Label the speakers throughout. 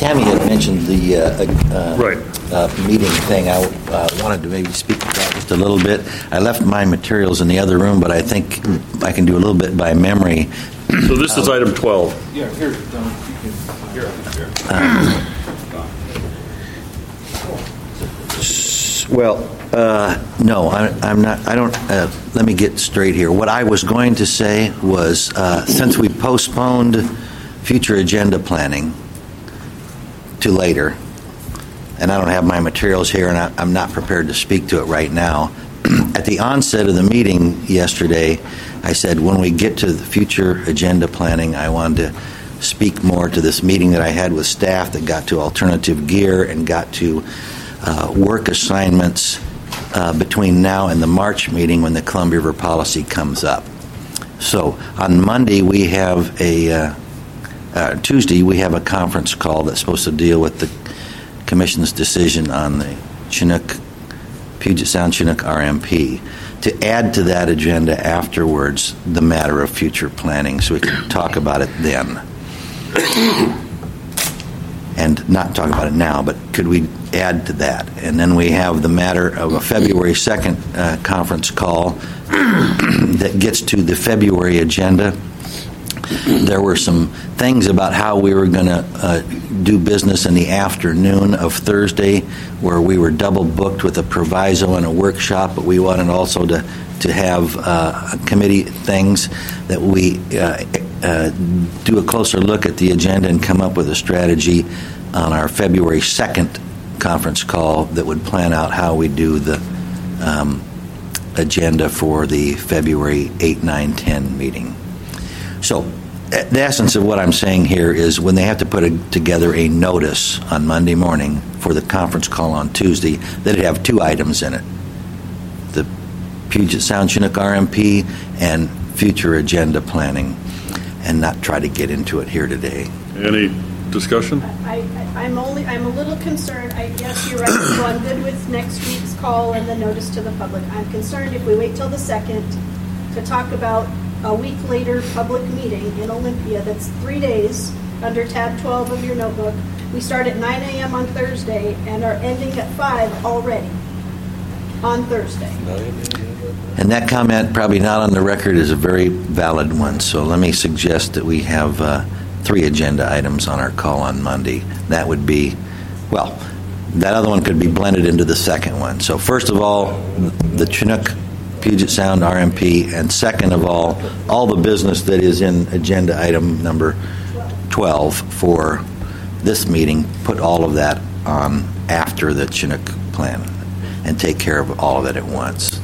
Speaker 1: Tammy had mentioned the meeting thing. I wanted to maybe speak to that just a little bit. I left my materials in the other room, but I think I can do a little bit by memory.
Speaker 2: So this is item 12.
Speaker 3: Yeah, here.
Speaker 1: No, I'm not. I don't. Let me get straight here. What I was going to say was, since we postponed future agenda planning to later, and I don't have my materials here, and I'm not prepared to speak to it right now. At the onset of the meeting yesterday, I said when we get to the future agenda planning, I wanted to speak more to this meeting that I had with staff that got to alternative gear and got to work assignments between now and the March meeting when the Columbia River policy comes up. So on Monday we have Tuesday we have a conference call that's supposed to deal with the Commission's decision on the Puget Sound Chinook RMP. To add to that agenda afterwards the matter of future planning, so we can talk about it then. And not talk about it now, but could we add to that? And then we have the matter of a February 2nd conference call that gets to the February agenda. There were some things about how we were going to do business in the afternoon of Thursday, where we were double booked with a proviso and a workshop, but we wanted also to have committee things that we do a closer look at the agenda and come up with a strategy on our February 2nd conference call that would plan out how we do the agenda for the February 8, 9, 10 meeting. So the essence of what I'm saying here is when they have to put together a notice on Monday morning for the conference call on Tuesday, they'd have two items in it: the Puget Sound Chinook RMP and future agenda planning, and not try to get into it here today.
Speaker 2: Any discussion?
Speaker 4: I'm a little concerned. Yes, you're right. So I'm good with next week's call and the notice to the public. I'm concerned if we wait till the 2nd to talk about a week later public meeting in Olympia that's 3 days under tab 12 of your notebook. We start at 9 a.m. on Thursday and are ending at 5 already on Thursday.
Speaker 1: And that comment, probably not on the record, is a very valid one. So let me suggest that we have 3 agenda items on our call on Monday. That would be, well, that other one could be blended into the second one. So first of all, the Chinook Puget Sound RMP, and second of all the business that is in agenda item number 12 for this meeting, put all of that on after the Chinook plan and take care of all of it at once.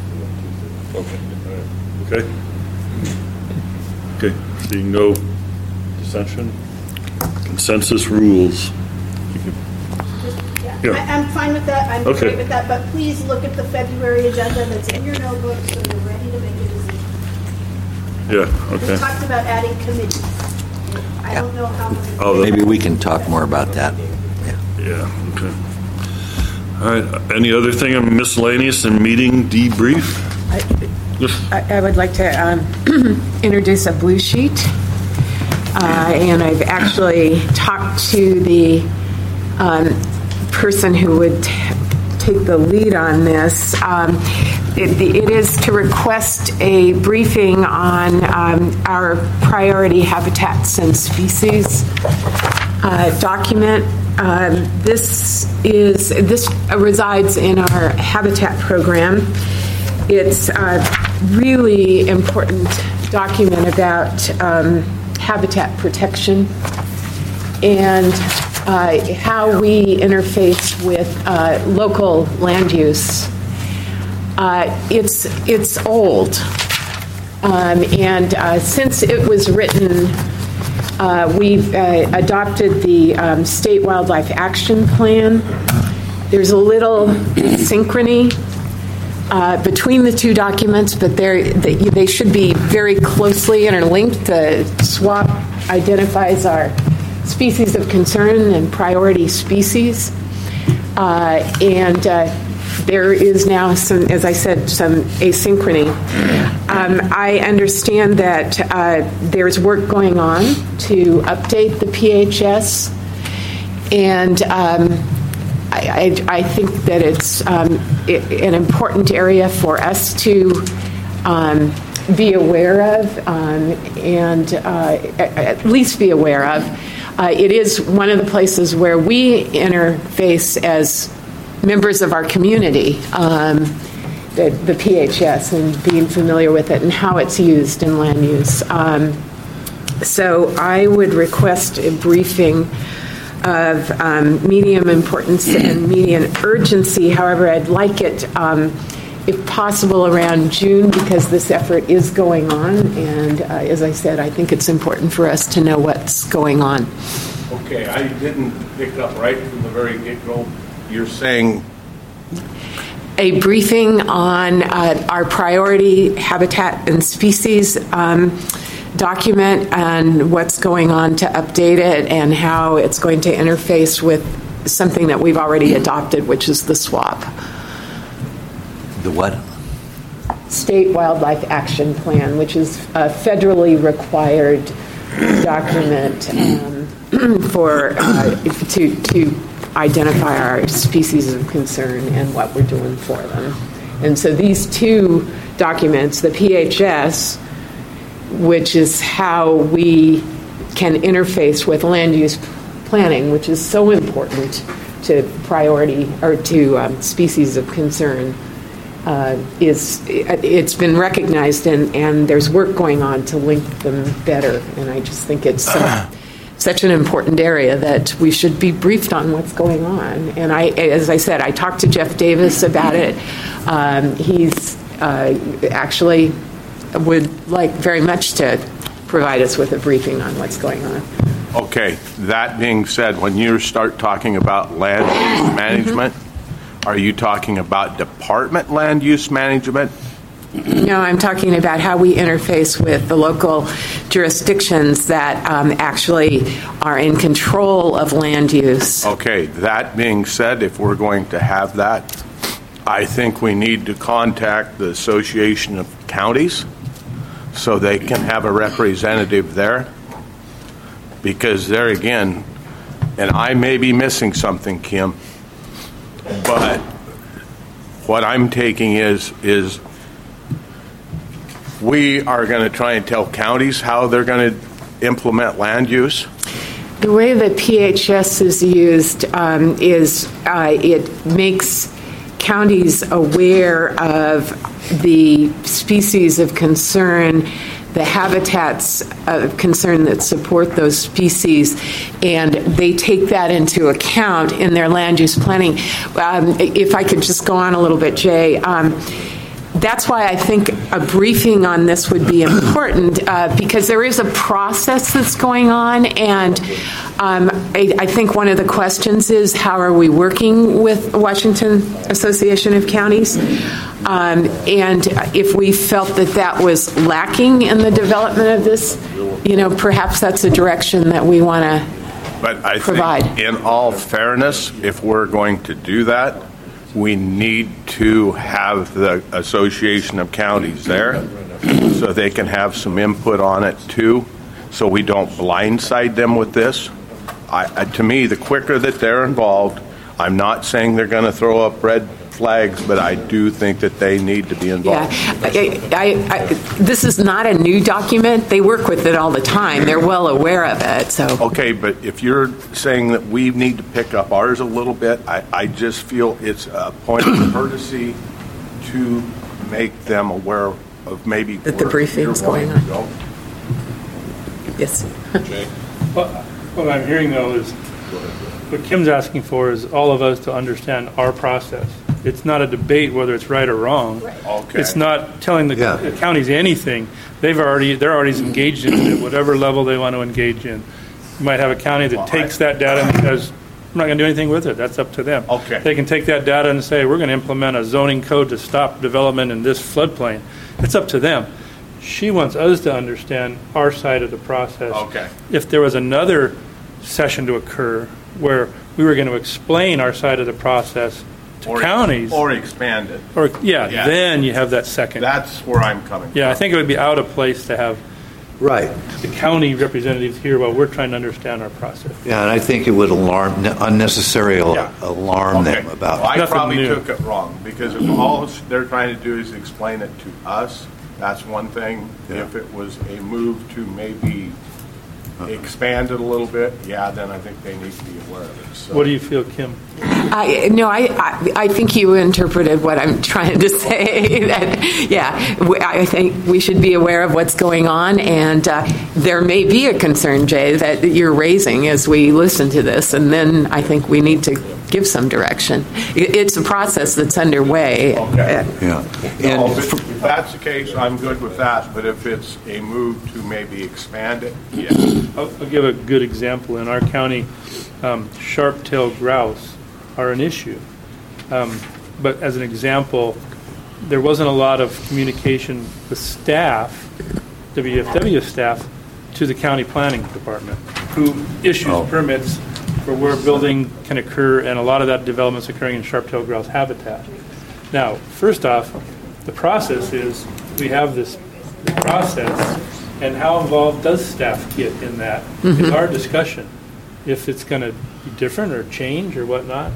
Speaker 2: Okay. Seeing no dissension, consensus rules.
Speaker 4: Yeah. I'm fine with that. I'm great with that. But please look at the February agenda that's in your notebook so you're ready to make a decision.
Speaker 2: Yeah, okay.
Speaker 4: We talked about adding committees. I don't know how many.
Speaker 1: Maybe we can talk more about that.
Speaker 2: Yeah, okay. All right. Any other thing on miscellaneous and meeting debrief?
Speaker 5: I would like to introduce a blue sheet. And I've actually talked to the person who would take the lead on this. It is to request a briefing on our priority habitats and species document. This resides in our habitat program. It's a really important document about habitat protection and how we interface with local land use. It's old, and since it was written, we've adopted the State Wildlife Action Plan. There's a little synchrony between the two documents, but they should be very closely interlinked. The SWAP identifies our species of concern and priority species, and there is now some, as I said, some asynchrony. I understand that there's work going on to update the PHS, And I think that it's an important area for us to be aware of and at least be aware of. It is one of the places where we interface as members of our community, the PHS, and being familiar with it and how it's used in land use. So I would request a briefing of medium importance and medium urgency. However, I'd like it, if possible, around June, because this effort is going on. And as I said, I think it's important for us to know what's going on.
Speaker 3: Okay, I didn't pick up right from the very get-go. You're saying
Speaker 5: A briefing on our priority habitat and species document and what's going on to update it and how it's going to interface with something that we've already adopted, which is the SWAP.
Speaker 1: The what?
Speaker 5: State Wildlife Action Plan, which is a federally required document for to identify our species of concern and what we're doing for them. And so these two documents, the PHS, which is how we can interface with land use planning, which is so important to priority or to species of concern, it's been recognized, and there's work going on to link them better. And I just think it's such an important area that we should be briefed on what's going on. And as I said, I talked to Jeff Davis about it. He's actually would like very much to provide us with a briefing on what's going on.
Speaker 3: okay, that being said, when you start talking about land use management, are you talking about department land use management?
Speaker 5: No, I'm talking about how we interface with the local jurisdictions that actually are in control of land use.
Speaker 3: Okay, that being said, if we're going to have that, I think we need to contact the Association of Counties so they can have a representative there. Because there again, and I may be missing something, Kim, but what I'm taking is we are going to try and tell counties how they're going to implement land use.
Speaker 5: The way that PHS is used is it makes counties aware of the species of concern, the habitats of concern that support those species, and they take that into account in their land use planning. If I could just go on a little bit, Jay, that's why I think a briefing on this would be important, because there is a process that's going on, and I think one of the questions is, how are we working with Washington Association of Counties? And if we felt that was lacking in the development of this, perhaps that's a direction that we want to provide.
Speaker 3: Think, in all fairness, if we're going to do that, we need to have the Association of Counties there so they can have some input on it too, so we don't blindside them with this. To me, the quicker that they're involved, I'm not saying they're going to throw up red flags, but I do think that they need to be involved.
Speaker 5: Yeah, this is not a new document. They work with it all the time. They're well aware of it. So
Speaker 3: okay, but if you're saying that we need to pick up ours a little bit, I just feel it's a point of courtesy to make them aware of maybe
Speaker 5: that the briefing is going on. Yes.
Speaker 3: Jay.
Speaker 6: What I'm hearing, though, is what Kim's asking for is all of us to understand our process. It's not a debate whether it's right or wrong.
Speaker 4: Right.
Speaker 3: Okay.
Speaker 6: It's not telling the counties anything. They're already engaged in it at whatever level they want to engage in. You might have a county that takes that data and says, I'm not going to do anything with it. That's up to them.
Speaker 3: Okay.
Speaker 6: They can take that data and say, we're going to implement a zoning code to stop development in this floodplain. It's up to them. She wants us to understand our side of the process.
Speaker 3: Okay.
Speaker 6: If there was another session to occur where we were going to explain our side of the process to counties,
Speaker 3: or expand it.
Speaker 6: then you have that second.
Speaker 3: That's where I'm coming from.
Speaker 6: Yeah, I think it would be out of place to have
Speaker 7: Right.
Speaker 6: the county representatives here while we're trying to understand our process.
Speaker 7: Yeah, and I think it would unnecessarily alarm them
Speaker 3: Okay.
Speaker 7: about
Speaker 3: Well, I
Speaker 6: Nothing
Speaker 3: probably
Speaker 6: new.
Speaker 3: took it wrong, because if all they're trying to do is explain it to us, that's one thing.
Speaker 7: Yeah.
Speaker 3: If it was a move to maybe expand it a little bit, then I think they need to be aware of it. So.
Speaker 6: What do you feel, Kim?
Speaker 5: I think you interpreted what I'm trying to say. I think we should be aware of what's going on, and there may be a concern, Jay, that you're raising as we listen to this, and then I think we need to give some direction. It's a process that's underway.
Speaker 3: Okay.
Speaker 7: Yeah.
Speaker 3: No,
Speaker 7: And
Speaker 3: if that's the case, I'm good with that, but if it's a move to maybe expand it, yes.
Speaker 6: I'll give a good example. In our county, sharp-tailed grouse are an issue. But as an example, there wasn't a lot of communication with staff, WFW staff, to the county planning department, who issues permits for where building can occur, and a lot of that development's occurring in sharp-tailed grouse habitat. Now, first off, the process is we have this process, and how involved does staff get in that? Is our discussion. If it's going to be different or change or whatnot,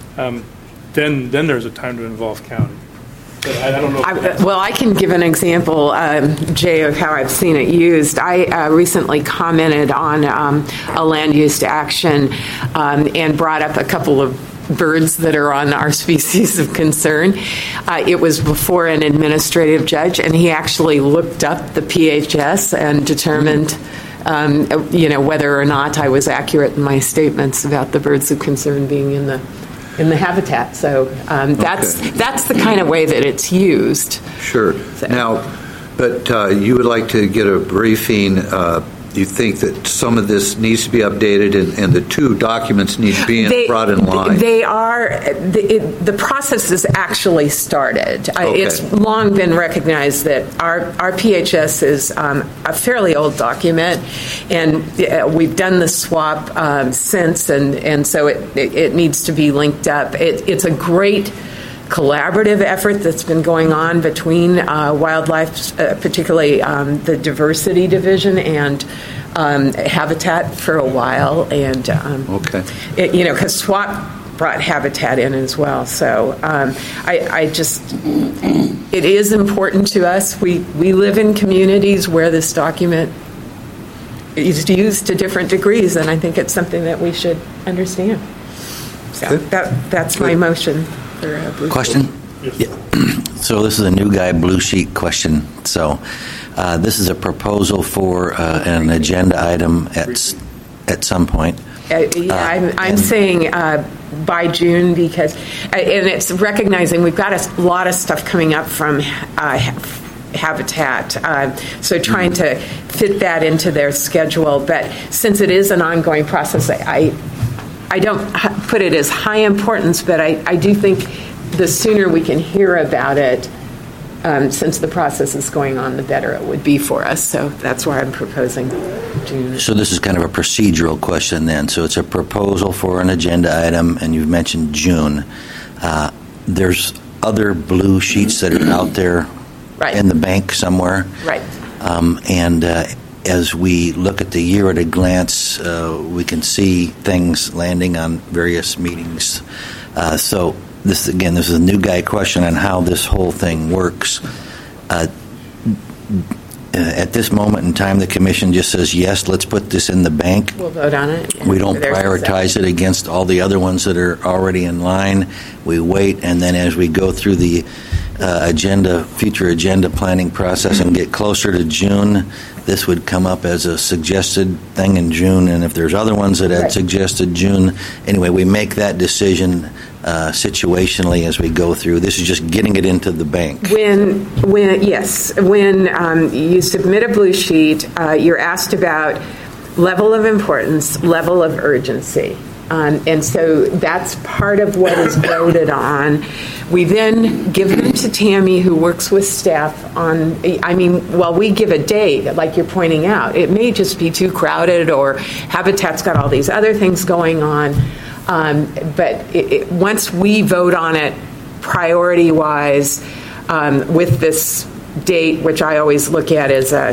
Speaker 6: then there's a time to involve county. But I don't know.
Speaker 5: Well, I can give an example, Jay, of how I've seen it used. I recently commented on a land use action and brought up a couple of birds that are on our species of concern. It was before an administrative judge, and he actually looked up the PHS and determined whether or not I was accurate in my statements about the birds of concern being in the habitat. So that's the kind of way that it's used.
Speaker 7: Sure.
Speaker 5: So.
Speaker 7: Now, but you would like to get a briefing. You think that some of this needs to be updated, and the two documents need to be brought in line.
Speaker 5: They are. The process is actually started.
Speaker 7: Okay.
Speaker 5: It's long been recognized that our PHS is a fairly old document, and we've done the swap since, and so it needs to be linked up. It's a great collaborative effort that's been going on between wildlife, particularly the diversity division and Habitat for a while, and because SWAP brought Habitat in as well. So it is important to us. We live in communities where this document is used to different degrees, and I think it's something that we should understand. So that's my motion.
Speaker 1: Question? Yeah. So this is a new guy blue sheet question. So this is a proposal for an agenda item at some point.
Speaker 5: I'm saying by June, because and it's recognizing we've got a lot of stuff coming up from Habitat, so trying to fit that into their schedule. But since it is an ongoing process, I don't put it as high importance, but I do think the sooner we can hear about it, since the process is going on, the better it would be for us. So that's why I'm proposing June.
Speaker 1: So this is kind of a procedural question then. So it's a proposal for an agenda item, and you've mentioned June. There's other blue sheets that are out there in the bank somewhere.
Speaker 5: Right.
Speaker 1: And as we look at the year at a glance, we can see things landing on various meetings. So this is a new guy question on how this whole thing works. At this moment in time, the commission just says, yes, let's put this in the bank.
Speaker 5: We'll vote on it.
Speaker 1: We don't prioritize it against all the other ones that are already in line. We wait, and then as we go through the future agenda planning process and get closer to June, this would come up as a suggested thing in June, and if there's other ones that had suggested June, anyway, we make that decision situationally as we go through. This is just getting it into the bank.
Speaker 5: When you submit a blue sheet, you're asked about level of importance, level of urgency. And so that's part of what is voted on. We then give them to Tammy, who works with staff on, we give a date, like you're pointing out. It may just be too crowded, or Habitat's got all these other things going on. But once we vote on it priority-wise, with this date, which I always look at as a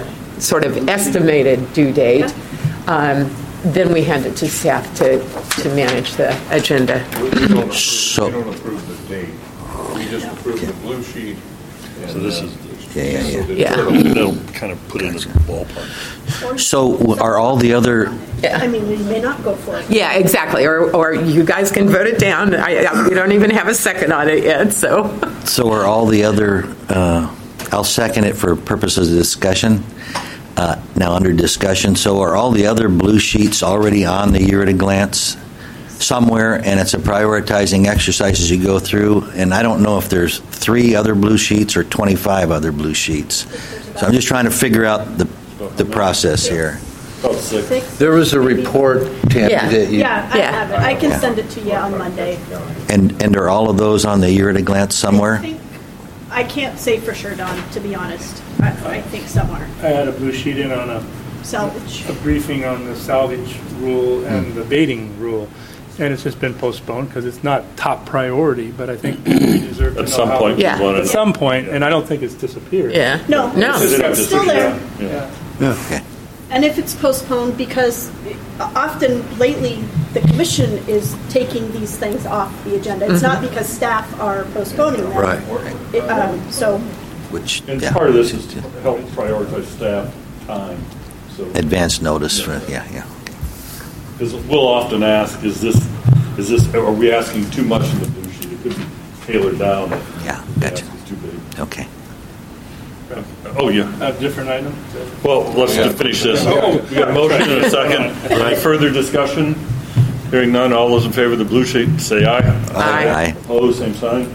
Speaker 5: sort of estimated due date. Then we hand it to staff to manage the agenda.
Speaker 3: We don't approve the date. We just approve the blue sheet.
Speaker 2: So this is,
Speaker 5: Yeah.
Speaker 2: they'll kind of put it in the ballpark.
Speaker 1: So are all the other,
Speaker 4: I mean, we may not go for it.
Speaker 5: Yeah, exactly. Or you guys can vote it down. We don't even have a second on it yet, so.
Speaker 1: so are all the other, I'll second it for purposes of discussion. Now, under discussion, so are all the other blue sheets already on the year at a glance somewhere, and it's a prioritizing exercise as you go through? And I don't know if there's 3 other blue sheets or 25 other blue sheets. So I'm just trying to figure out the process here.
Speaker 2: About 6.
Speaker 7: There was a report, Tammy,
Speaker 5: Yeah.
Speaker 7: that you...
Speaker 4: Yeah, I have it. I can send it to you on Monday.
Speaker 1: And are all of those on the year at a glance somewhere?
Speaker 4: I can't say for sure, Don, to be honest. I think somewhere.
Speaker 6: I had a blue sheet in on a
Speaker 4: Salvage.
Speaker 6: briefing on the salvage rule and the baiting rule, and it's just been postponed because it's not top priority, but I think we deserve to know
Speaker 2: At some
Speaker 6: how-
Speaker 2: point,
Speaker 5: Yeah.
Speaker 2: we want
Speaker 6: At some point, and I don't think it's disappeared.
Speaker 5: Yeah.
Speaker 4: No,
Speaker 5: No.
Speaker 4: it's still there.
Speaker 6: Yeah.
Speaker 1: Okay.
Speaker 4: And if it's postponed, because often lately, the commission is taking these things off the agenda. It's not because staff are postponing them.
Speaker 7: Right.
Speaker 4: So,
Speaker 1: Which,
Speaker 2: And
Speaker 1: yeah,
Speaker 2: part of this is to help prioritize staff time. So,
Speaker 1: advance notice for, yeah.
Speaker 2: because we'll often ask, is this, are we asking too much in the blue sheet? It could be tailored down.
Speaker 1: Yeah,
Speaker 2: if
Speaker 1: gotcha.
Speaker 2: It's too big.
Speaker 1: Okay.
Speaker 2: Oh, yeah.
Speaker 6: A different item?
Speaker 2: Well, let's just finish this. We got a motion and a second. Any further discussion? Hearing none, all those in favor of the blue sheet, say aye.
Speaker 1: Aye.
Speaker 2: Opposed, same sign.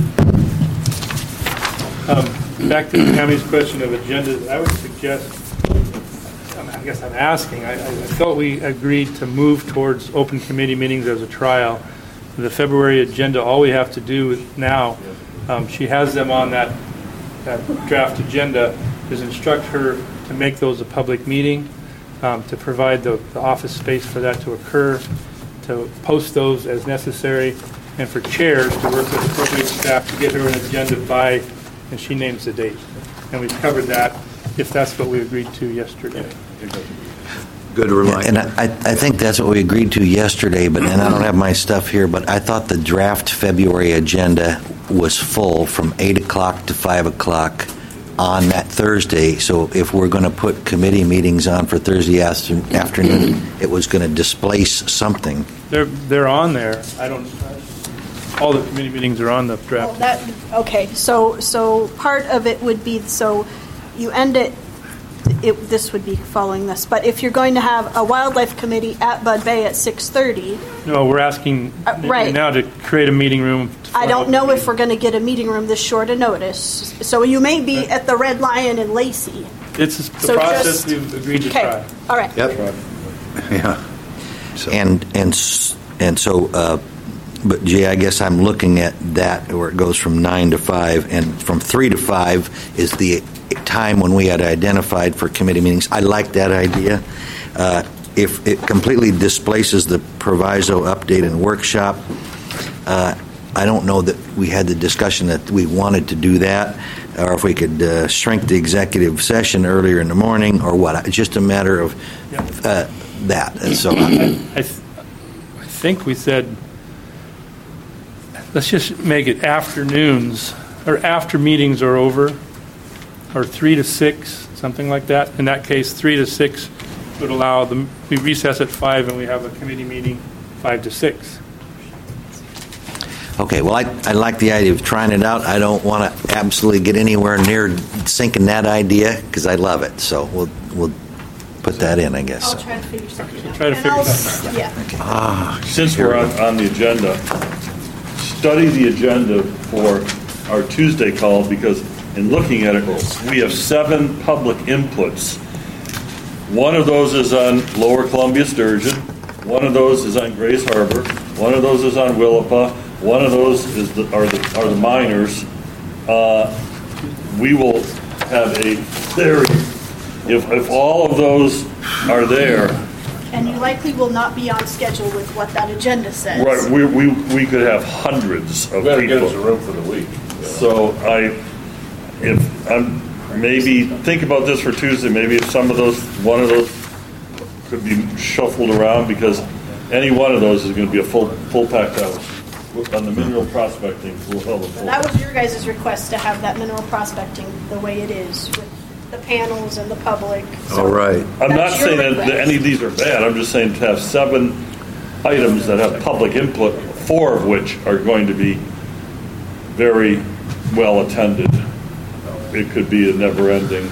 Speaker 6: Back to Tammy's question of agendas, I would suggest, I guess I'm asking, I thought we agreed to move towards open committee meetings as a trial. The February agenda, all we have to do now, she has them on that draft agenda, is instruct her to make those a public meeting, to provide the office space for that to occur, to post those as necessary, and for chairs to work with appropriate staff to get her an agenda by, and she names the date. And we've covered that, if that's what we agreed to yesterday.
Speaker 7: Good reminder.
Speaker 1: And I think that's what we agreed to yesterday, but then I don't have my stuff here, but I thought the draft February agenda was full from 8 o'clock to 5 o'clock on that Thursday. So if we're going to put committee meetings on for Thursday afternoon, it was going to displace something.
Speaker 6: They're on there. All the committee meetings are on the draft.
Speaker 4: okay, so part of it would be, so you end it, this would be following this, but if you're going to have a wildlife committee at Bud Bay at 6:30,
Speaker 6: No, we're asking
Speaker 4: right.
Speaker 6: now to create a meeting room.
Speaker 4: I don't know if we're going to get a meeting room this short a notice. So you may be at the Red Lion in Lacey.
Speaker 6: It's the
Speaker 4: So
Speaker 6: process
Speaker 4: just-
Speaker 6: we've agreed to
Speaker 4: Okay,
Speaker 6: try.
Speaker 4: all right.
Speaker 7: Yep. Yeah. So,
Speaker 1: And so, but Jay, I guess I'm looking at that where it goes from 9 to 5, and from 3 to 5 is the time when we had identified for committee meetings. I like that idea. If it completely displaces the proviso update and workshop, I don't know that we had the discussion that we wanted to do that, or if we could shrink the executive session earlier in the morning, or what. It's just a matter of that. And so,
Speaker 6: I think we said, let's just make it afternoons, or after meetings are over, or 3 to 6, something like that. In that case, 3 to 6 would allow we recess at 5 and we have a committee meeting 5 to 6.
Speaker 1: okay, well, I like the idea of trying it out. I don't want to absolutely get anywhere near sinking that idea because I love it. So we'll put that in, I guess.
Speaker 4: I'll try to figure something out.
Speaker 6: Try to
Speaker 4: And
Speaker 6: figure
Speaker 4: I'll-
Speaker 6: something
Speaker 4: Yeah.
Speaker 2: Since we're on the agenda, study the agenda for our Tuesday call, because in looking at it, we have 7 public inputs. One of those is on Lower Columbia Sturgeon. One of those is on Grays Harbor. One of those is on Willapa. One of those are the miners. We will have a very, if all of those are there,
Speaker 4: And you likely will not be on schedule with what that agenda says.
Speaker 2: right, we could have hundreds of
Speaker 3: Better get us a
Speaker 2: people.
Speaker 3: room for the week.
Speaker 2: So maybe think about this for Tuesday. Maybe if one of those could be shuffled around, because any one of those is going to be a full packed house. On the mineral prospecting, we'll have a full.
Speaker 4: That was your guys' request to have that mineral prospecting the way it is with the panels and the public. So
Speaker 7: All right.
Speaker 2: I'm not
Speaker 4: that's your
Speaker 2: saying that
Speaker 4: request.
Speaker 2: any of these are bad. I'm just saying to have 7 items that have public input, 4 of which are going to be very well attended. It could be a never-ending.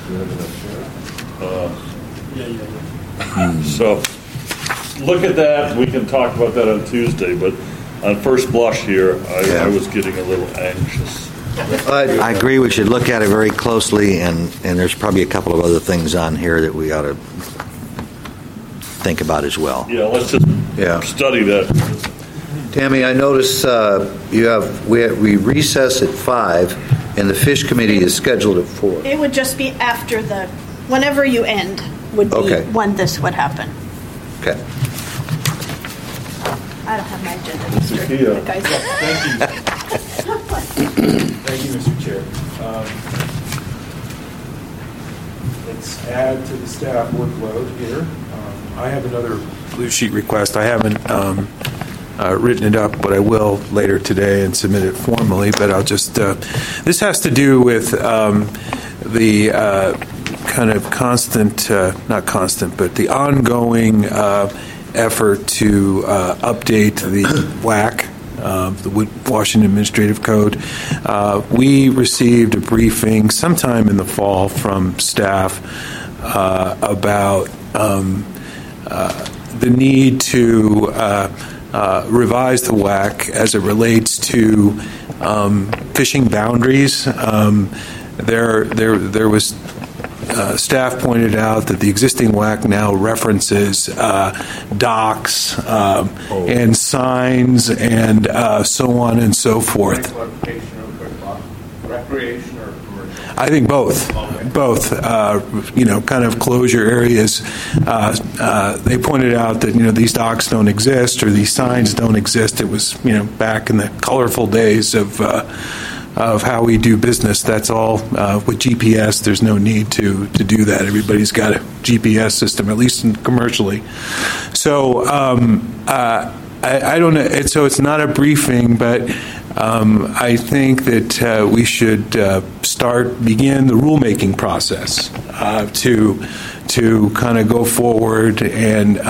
Speaker 2: So look at that. We can talk about that on Tuesday, but on first blush here, I was getting a little anxious.
Speaker 1: I agree we should look at it very closely, and there's probably a couple of other things on here that we ought to think about as well.
Speaker 2: Yeah, let's just study that.
Speaker 7: Tammy, I notice we recess at 5, and the Fish Committee is scheduled at 4.
Speaker 4: It would just be after whenever you end would be
Speaker 7: Okay.
Speaker 4: when this would happen.
Speaker 7: Okay.
Speaker 4: I don't have my agenda, Mr.
Speaker 2: Kia.
Speaker 4: Guys.
Speaker 8: Thank you, Mr. Chair. Let's add to the staff workload here. I have another blue sheet request. I haven't written it up, but I will later today and submit it formally. But I'll just, this has to do with the kind of constant, not constant, but the ongoing effort to update the WAC, the Washington Administrative Code. We received a briefing sometime in the fall from staff about the need to revise the WAC as it relates to fishing boundaries. There was staff pointed out that the existing WAC now references docks and signs and so on and so forth.
Speaker 3: Recreation or commercial?
Speaker 8: I think both.
Speaker 3: Okay.
Speaker 8: Both. Kind of closure areas. They pointed out that these docks don't exist or these signs don't exist. It was back in the colorful days of how we do business. That's all with GPS. There's no need to do that. Everybody's got a GPS system, at least commercially. So I don't know. So it's not a briefing, but I think that we should begin the rulemaking process to kind of go forward and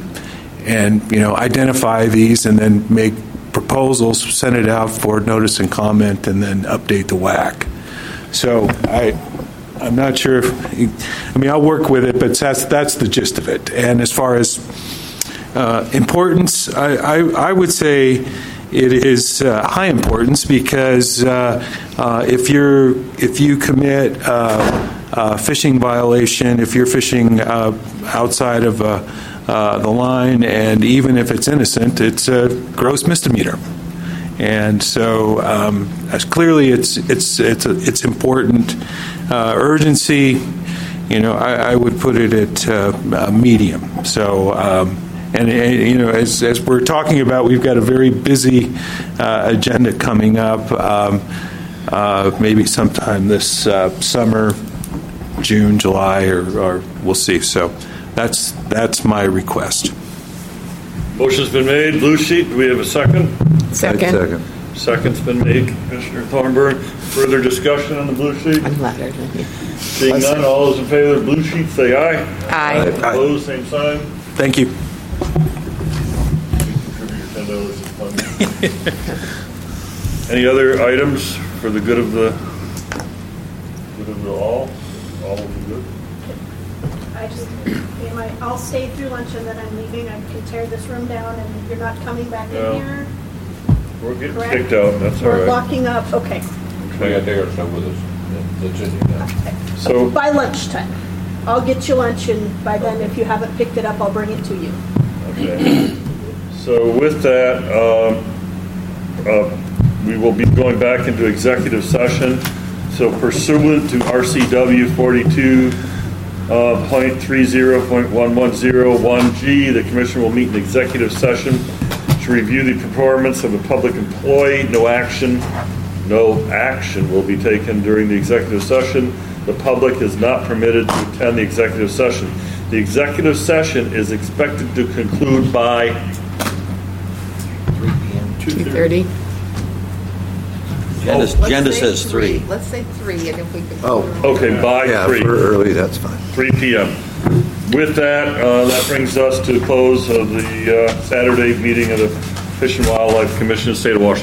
Speaker 8: identify these and then make proposals, send it out for notice and comment, and then update the WAC. So I'm not sure I'll work with it, but that's the gist of it. And as far as importance, I would say it is high importance because if you commit a fishing violation, if you're fishing outside of the line, and even if it's innocent, it's a gross misdemeanor. And so, as clearly, it's important. Urgency, I would put it at medium. So, as we're talking about, we've got a very busy agenda coming up. Maybe sometime this summer, June, July, or we'll see. So. That's my request.
Speaker 2: Motion's been made. Blue sheet. Do we have a second?
Speaker 5: Second.
Speaker 2: Second's been made. Commissioner Thornburg. Further discussion on the blue sheet?
Speaker 5: I'm louder than you.
Speaker 2: Seeing none, all those in favor of the blue sheet say aye.
Speaker 5: Aye.
Speaker 2: Opposed, same sign.
Speaker 8: Thank you.
Speaker 2: Contribute your $10 Any other items for the good of the all? All will be good.
Speaker 4: I'll stay through lunch and then I'm leaving. I can tear this room down and you're not coming back
Speaker 2: No.
Speaker 4: in here.
Speaker 2: We're getting
Speaker 4: Correct.
Speaker 2: kicked out. That's all
Speaker 4: We're
Speaker 2: right.
Speaker 4: locking up. Okay.
Speaker 3: We got to take our stuff with us. That's in here.
Speaker 2: So,
Speaker 4: By lunchtime. I'll get you lunch and by then if you haven't picked it up, I'll bring it to you.
Speaker 2: okay. So with that, we will be going back into executive session. So pursuant to RCW 42.30.110(1)G, the Commission will meet in executive session to review the performance of a public employee. No action will be taken during the executive session. The public is not permitted to attend the executive session. The executive session is expected to conclude by
Speaker 5: 2:30.
Speaker 1: Agenda says 3.
Speaker 9: Let's say 3, and if we could.
Speaker 7: Oh,
Speaker 2: Okay, by
Speaker 7: yeah,
Speaker 2: 3.
Speaker 7: for early, that's fine.
Speaker 2: 3 p.m. With that, that brings us to the close of the Saturday meeting of the Fish and Wildlife Commission of the State of Washington.